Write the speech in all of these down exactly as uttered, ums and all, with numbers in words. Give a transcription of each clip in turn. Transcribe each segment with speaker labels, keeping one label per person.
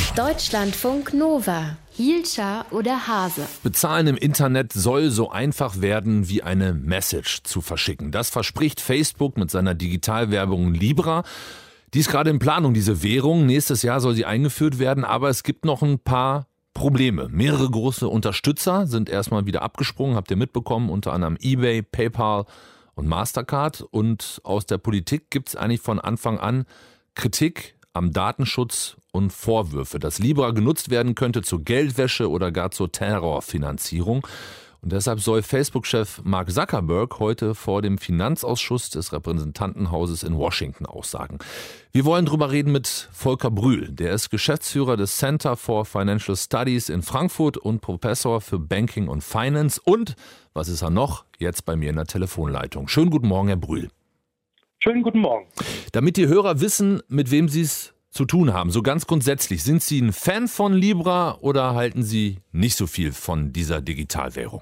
Speaker 1: Deutschlandfunk Nova. Hielscher oder Hase?
Speaker 2: Bezahlen im Internet soll so einfach werden wie eine Message zu verschicken. Das verspricht Facebook mit seiner Digitalwerbung Libra. Die ist gerade in Planung, diese Währung. Nächstes Jahr soll sie eingeführt werden, aber es gibt noch ein paar Probleme. Mehrere große Unterstützer sind erstmal wieder abgesprungen, habt ihr mitbekommen, unter anderem eBay, PayPal und Mastercard. Und aus der Politik gibt es eigentlich von Anfang an Kritik am Datenschutz und Vorwürfe, dass Libra genutzt werden könnte zur Geldwäsche oder gar zur Terrorfinanzierung. Und deshalb soll Facebook-Chef Mark Zuckerberg heute vor dem Finanzausschuss des Repräsentantenhauses in Washington aussagen. Wir wollen drüber reden mit Volker Brühl. Der ist Geschäftsführer des Center for Financial Studies in Frankfurt und Professor für Banking und Finance. Und, was ist er noch? Jetzt bei mir in der Telefonleitung. Schönen guten Morgen, Herr Brühl.
Speaker 3: Schönen guten Morgen.
Speaker 2: Damit die Hörer wissen, mit wem sie es zu tun haben, so ganz grundsätzlich, sind Sie ein Fan von Libra oder halten Sie nicht so viel von dieser Digitalwährung?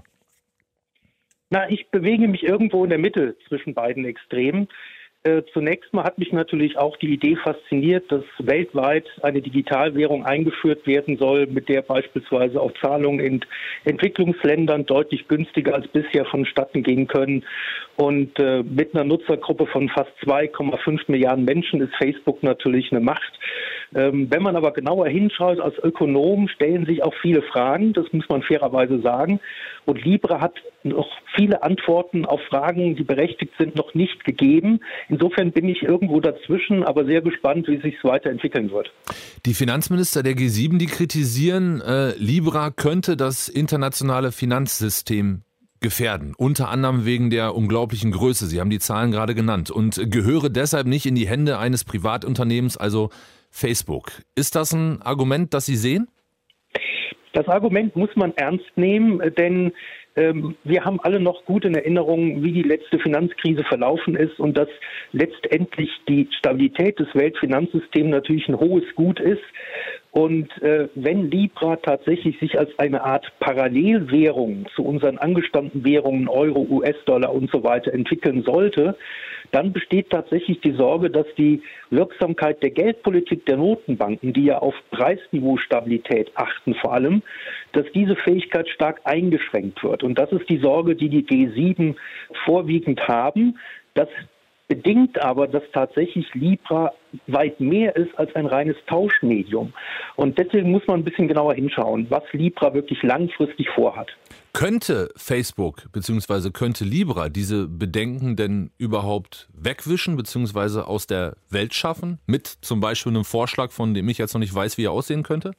Speaker 3: Na, ich bewege mich irgendwo in der Mitte zwischen beiden Extremen. Äh, zunächst mal hat mich natürlich auch die Idee fasziniert, dass weltweit eine Digitalwährung eingeführt werden soll, mit der beispielsweise auch Zahlungen in Entwicklungsländern deutlich günstiger als bisher vonstatten gehen können. Und äh, mit einer Nutzergruppe von fast zwei Komma fünf Milliarden Menschen ist Facebook natürlich eine Macht. Ähm, wenn man aber genauer hinschaut, als Ökonom stellen sich auch viele Fragen, das muss man fairerweise sagen. Und Libra hat noch viele Antworten auf Fragen, die berechtigt sind, noch nicht gegeben. Insofern bin ich irgendwo dazwischen, aber sehr gespannt, wie sich es weiterentwickeln wird.
Speaker 2: Die Finanzminister der G sieben, die kritisieren, äh, Libra könnte das internationale Finanzsystem gefährden, unter anderem wegen der unglaublichen Größe. Sie haben die Zahlen gerade genannt und gehöre deshalb nicht in die Hände eines Privatunternehmens, also Facebook. Ist das ein Argument, das Sie sehen?
Speaker 3: Das Argument muss man ernst nehmen, denn ähm, wir haben alle noch gut in Erinnerung, wie die letzte Finanzkrise verlaufen ist und dass letztendlich die Stabilität des Weltfinanzsystems natürlich ein hohes Gut ist. Und äh, wenn Libra tatsächlich sich als eine Art Parallelwährung zu unseren angestammten Währungen Euro, U S-Dollar und so weiter entwickeln sollte, dann besteht tatsächlich die Sorge, dass die Wirksamkeit der Geldpolitik der Notenbanken, die ja auf Preisniveaustabilität achten vor allem, dass diese Fähigkeit stark eingeschränkt wird. Und das ist die Sorge, die die G sieben vorwiegend haben. Das bedingt aber, dass tatsächlich Libra weit mehr ist als ein reines Tauschmedium. Und deswegen muss man ein bisschen genauer hinschauen, was Libra wirklich langfristig vorhat.
Speaker 2: Könnte Facebook bzw. könnte Libra diese Bedenken denn überhaupt wegwischen bzw. aus der Welt schaffen? Mit zum Beispiel einem Vorschlag, von dem ich jetzt noch nicht weiß, wie er aussehen könnte?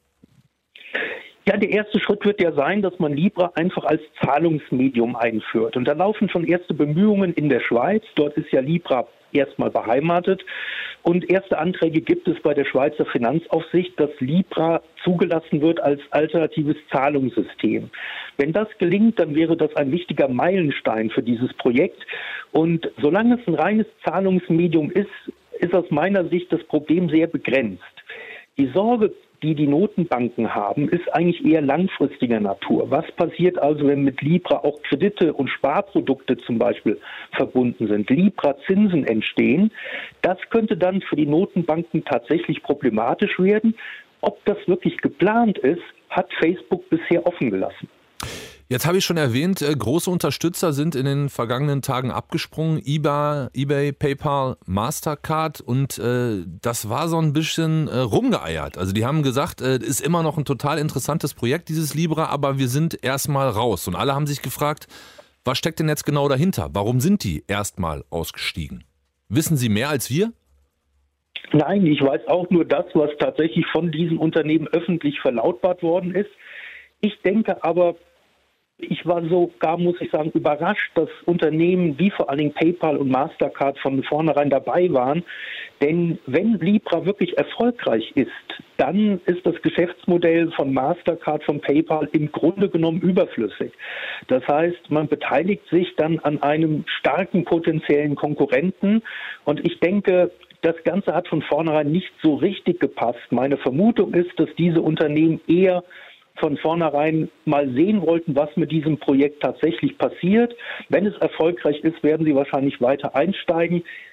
Speaker 3: Ja, der erste Schritt wird ja sein, dass man Libra einfach als Zahlungsmedium einführt. Und da laufen schon erste Bemühungen in der Schweiz. Dort ist ja Libra erstmal beheimatet. Und erste Anträge gibt es bei der Schweizer Finanzaufsicht, dass Libra zugelassen wird als alternatives Zahlungssystem. Wenn das gelingt, dann wäre das ein wichtiger Meilenstein für dieses Projekt. Und solange es ein reines Zahlungsmedium ist, ist aus meiner Sicht das Problem sehr begrenzt. Die Sorge, die die Notenbanken haben, ist eigentlich eher langfristiger Natur. Was passiert also, wenn mit Libra auch Kredite und Sparprodukte zum Beispiel verbunden sind, Libra-Zinsen entstehen? Das könnte dann für die Notenbanken tatsächlich problematisch werden. Ob das wirklich geplant ist, hat Facebook bisher offen gelassen.
Speaker 2: Jetzt habe ich schon erwähnt, große Unterstützer sind in den vergangenen Tagen abgesprungen. eBay, eBay PayPal, Mastercard und äh, das war so ein bisschen äh, rumgeeiert. Also die haben gesagt, äh, ist immer noch ein total interessantes Projekt, dieses Libra, aber wir sind erstmal raus. Und alle haben sich gefragt, was steckt denn jetzt genau dahinter? Warum sind die erstmal ausgestiegen? Wissen Sie mehr als wir?
Speaker 3: Nein, ich weiß auch nur das, was tatsächlich von diesen Unternehmen öffentlich verlautbart worden ist. Ich denke aber, ich war sogar, muss ich sagen, überrascht, dass Unternehmen wie vor allen Dingen PayPal und Mastercard von vornherein dabei waren. Denn wenn Libra wirklich erfolgreich ist, dann ist das Geschäftsmodell von Mastercard, von PayPal im Grunde genommen überflüssig. Das heißt, man beteiligt sich dann an einem starken potenziellen Konkurrenten. Und ich denke, das Ganze hat von vornherein nicht so richtig gepasst. Meine Vermutung ist, dass diese Unternehmen eher von vornherein mal sehen wollten, was mit diesem Projekt tatsächlich passiert. Wenn es erfolgreich ist, werden sie wahrscheinlich weiter einsteigen.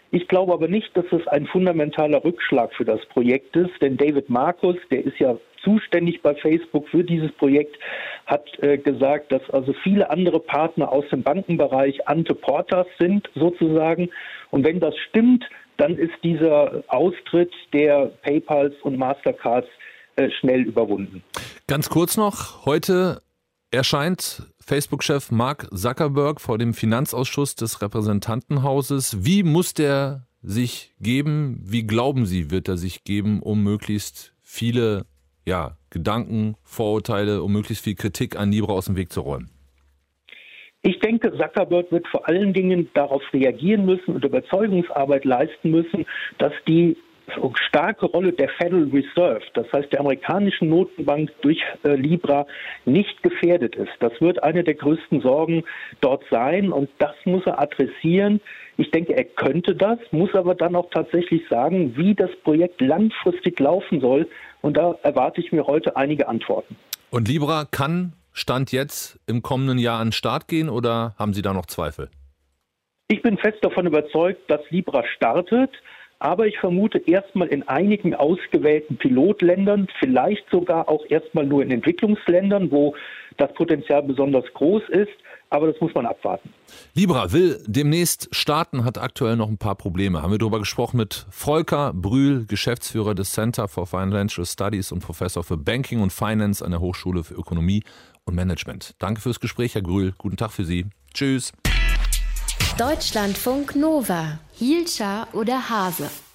Speaker 3: Ich glaube aber nicht, dass es ein fundamentaler Rückschlag für das Projekt ist, denn David Marcus, der ist ja zuständig bei Facebook für dieses Projekt, hat äh, gesagt, dass also viele andere Partner aus dem Bankenbereich ante portas sind sozusagen. Und wenn das stimmt, dann ist dieser Austritt der PayPals und Mastercards äh, schnell überwunden.
Speaker 2: Ganz kurz noch, heute erscheint Facebook-Chef Mark Zuckerberg vor dem Finanzausschuss des Repräsentantenhauses. Wie muss der sich geben? Wie glauben Sie, wird er sich geben, um möglichst viele ja, Gedanken, Vorurteile, um möglichst viel Kritik an Libra aus dem Weg zu räumen?
Speaker 3: Ich denke, Zuckerberg wird vor allen Dingen darauf reagieren müssen und Überzeugungsarbeit leisten müssen, dass die starke Rolle der Federal Reserve, das heißt der amerikanischen Notenbank durch äh, Libra, nicht gefährdet ist. Das wird eine der größten Sorgen dort sein und das muss er adressieren. Ich denke, er könnte das, muss aber dann auch tatsächlich sagen, wie das Projekt langfristig laufen soll. Und da erwarte ich mir heute einige Antworten.
Speaker 2: Und Libra kann Stand jetzt im kommenden Jahr an den Start gehen oder haben Sie da noch Zweifel?
Speaker 3: Ich bin fest davon überzeugt, dass Libra startet. Aber ich vermute erstmal in einigen ausgewählten Pilotländern, vielleicht sogar auch erstmal nur in Entwicklungsländern, wo das Potenzial besonders groß ist. Aber das muss man abwarten.
Speaker 2: Libra will demnächst starten, hat aktuell noch ein paar Probleme. Haben wir darüber gesprochen mit Volker Brühl, Geschäftsführer des Center for Financial Studies und Professor für Banking und Finance an der Hochschule für Ökonomie und Management. Danke fürs Gespräch, Herr Brühl. Guten Tag für Sie. Tschüss.
Speaker 1: Deutschlandfunk Nova. Hielscher oder Hase?